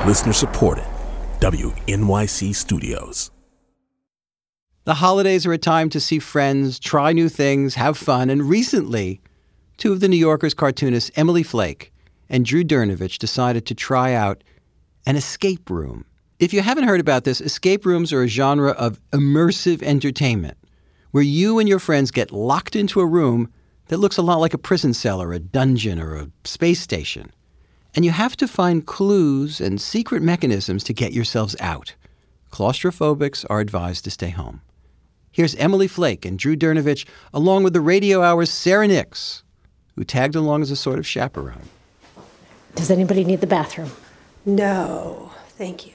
Listener supported. WNYC Studios. The holidays are a time to see friends, try new things, have fun, and recently, two of the New Yorker's cartoonists, Emily Flake and Drew Dernovich, decided to try out an escape room. If you haven't heard about this, escape rooms are a genre of immersive entertainment where you and your friends get locked into a room that looks a lot like a prison cell or a dungeon or a space station. And you have to find clues and secret mechanisms to get yourselves out. Claustrophobics are advised to stay home. Here's Emily Flake and Drew Dernovich, along with the Radio Hour's Sarah Nix, who tagged along as a sort of chaperone. Does anybody need the bathroom? No, thank you.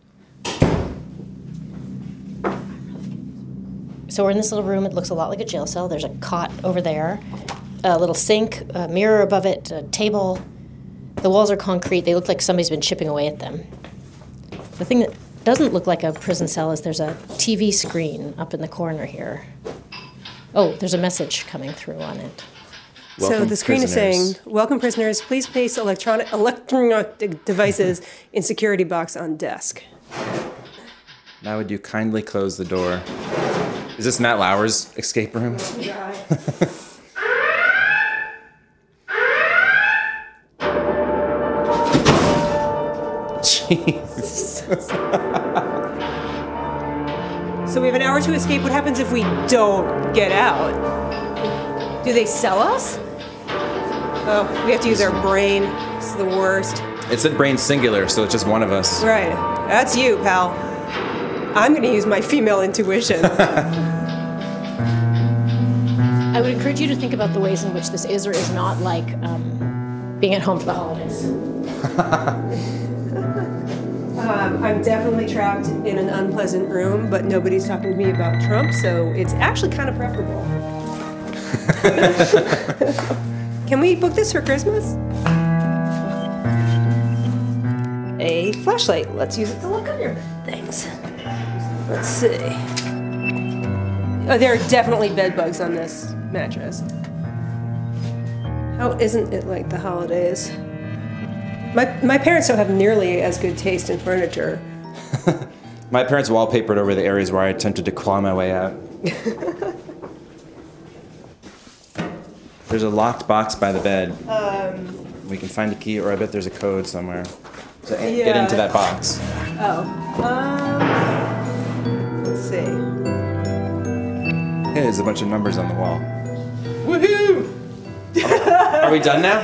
So we're in this little room. It looks a lot like a jail cell. There's a cot over there, a little sink, a mirror above it, a table. The walls are concrete. They look like somebody's been chipping away at them. The thing that doesn't look like a prison cell is there's a TV screen up in the corner here. Oh, there's a message coming through on it. So the screen is saying, "Welcome prisoners, please place electronic devices in security box on desk." Now would you kindly close the door? Is this Matt Lauer's escape room? Jesus. So we have an hour to escape. What happens if we don't get out? Do they sell us? Oh, we have to use our brain. It's the worst. It said brain singular, so it's just one of us. Right. That's you, pal. I'm going to use my female intuition. I would encourage you to think about the ways in which this is or is not like being at home for the holidays. I'm definitely trapped in an unpleasant room, but nobody's talking to me about Trump, so it's actually kind of preferable. Can we book this for Christmas? A flashlight. Let's use it to look under things. Let's see. Oh, there are definitely bed bugs on this mattress. How isn't it like the holidays? My parents don't have nearly as good taste in furniture. My parents wallpapered over the areas where I attempted to claw my way out. There's a locked box by the bed. We can find a key, or I bet there's a code somewhere. So get into that box. Oh. Let's see. Hey, there's a bunch of numbers on the wall. Woohoo! Are we done now?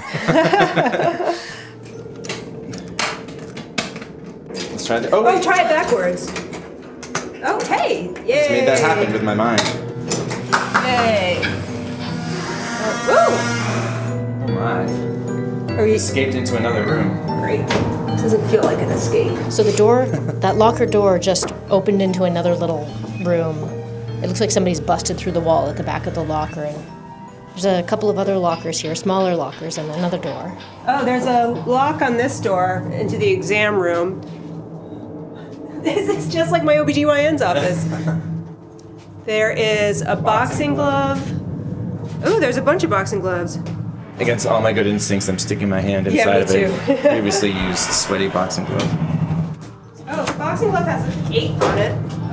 Let's try that. Oh, try it backwards. Oh, hey! Yay! Just made that happen with my mind. Yay! Oh, Oh my. are we Escaped into another room. great? Doesn't feel like an escape. So the door, that locker door just opened into another little room. It looks like somebody's busted through the wall at the back of the locker. And there's a couple of other lockers here, smaller lockers, and another door. Oh, there's a lock on this door into the exam room. This is just like my OBGYN's office. There is a boxing glove. Oh, there's a bunch of boxing gloves. Against all my good instincts, I'm sticking my hand inside of me a too. previously used sweaty boxing glove. Oh, the boxing glove has a gate on it.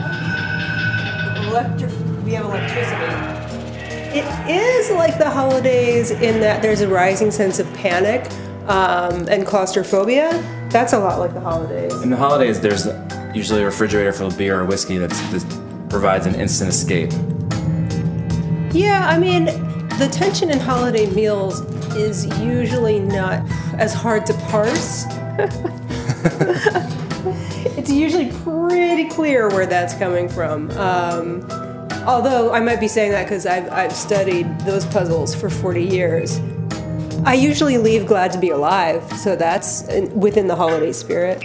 We have electricity. It is like the holidays in that there's a rising sense of panic and claustrophobia. That's a lot like the holidays. In the holidays, there's usually a refrigerator full of beer or whiskey that provides an instant escape. Yeah, I mean, the tension in holiday meals is usually not as hard to parse. It's usually pretty clear where that's coming from. Although I might be saying that because I've studied those puzzles for 40 years. I usually leave glad to be alive, so that's within the holiday spirit.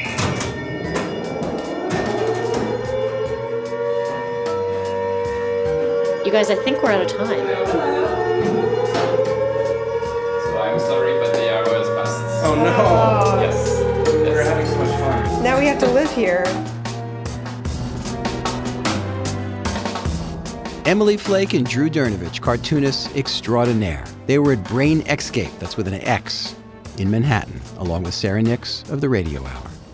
You guys, I think we're out of time. So I'm sorry, but the hour has passed. Oh no! Yes. We're having so much fun. Now we have to live here. Emily Flake and Drew Dernovich, cartoonists extraordinaire. They were at Brain Escape, that's with an X, in Manhattan, along with Sarah Nix of the Radio Hour.